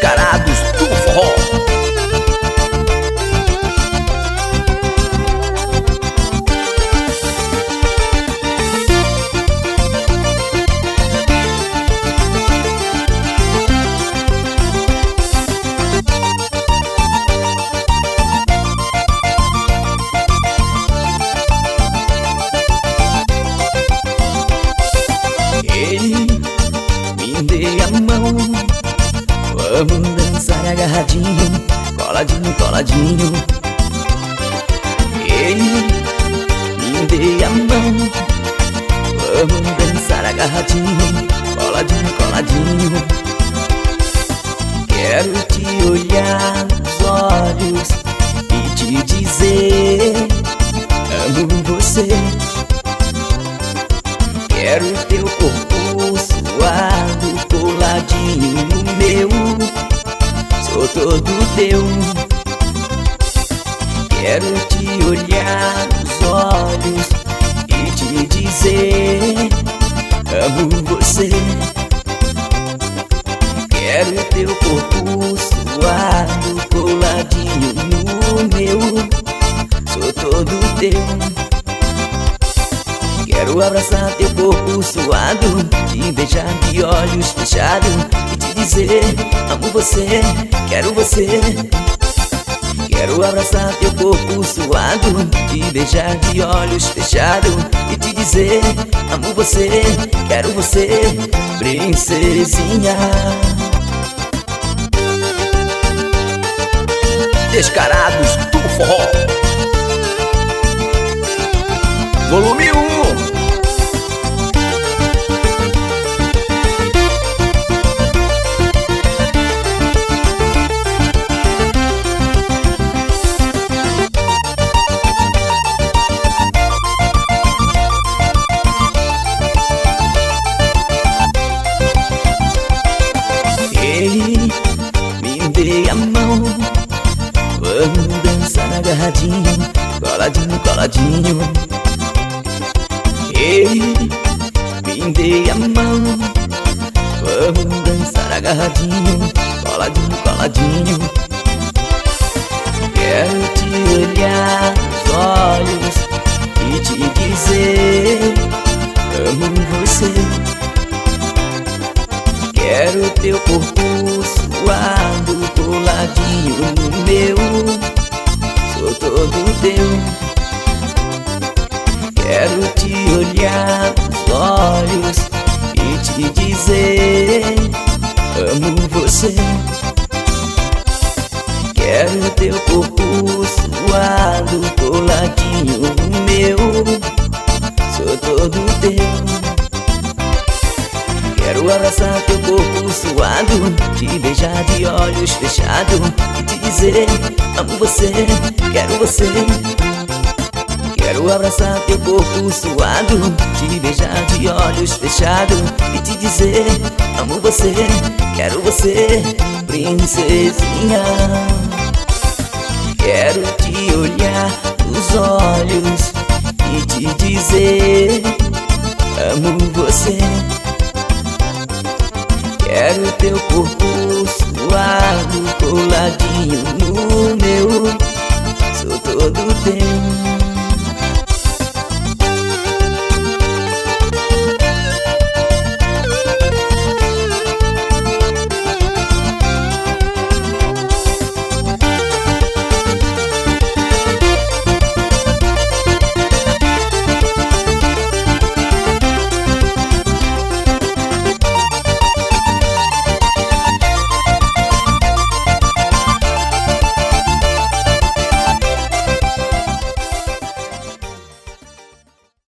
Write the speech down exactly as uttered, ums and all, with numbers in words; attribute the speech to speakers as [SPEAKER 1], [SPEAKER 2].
[SPEAKER 1] Descarados do Forró. Me dê a mão, vamos dançar agarradinho, coladinho, coladinho. Ele me dê a mão, vamos dançar agarradinho, coladinho, coladinho. Quero te olhar nos olhos e te dizer: amo você. Quero teu corpo suado, coladinho no meu, sou todo teu. Quero te olhar nos olhos e te dizer: amo você. Quero teu corpo suado, coladinho no meu, sou todo teu. Quero abraçar teu corpo suado, te beijar de olhos fechados e te dizer: amo você, quero você. Quero abraçar teu corpo suado, te beijar de olhos fechados e te dizer: amo você, quero você, princesinha. Descarados do Forró, volume um. Ei, me dê a mão, vamos dançar agarradinho, coladinho, coladinho. Ei, me dê a mão, vamos dançar agarradinho, coladinho, coladinho. Quero te olhar nos olhos e te dizer: amo você. Quero teu corpo suado, coladinho no meu, sou todo teu. Quero te olhar nos olhos e te dizer: amo você. Quero teu corpo suado, coladinho no meu, sou todo teu. Quero abraçar teu corpo suado, te beijar de olhos fechados e te dizer: amo você, quero você. Quero abraçar teu corpo suado, te beijar de olhos fechados e te dizer: amo você, quero você, princesinha. Quero te olhar nos olhos e te dizer: amo você. Quero teu corpo suado, coladinho no meu, sou todo teu.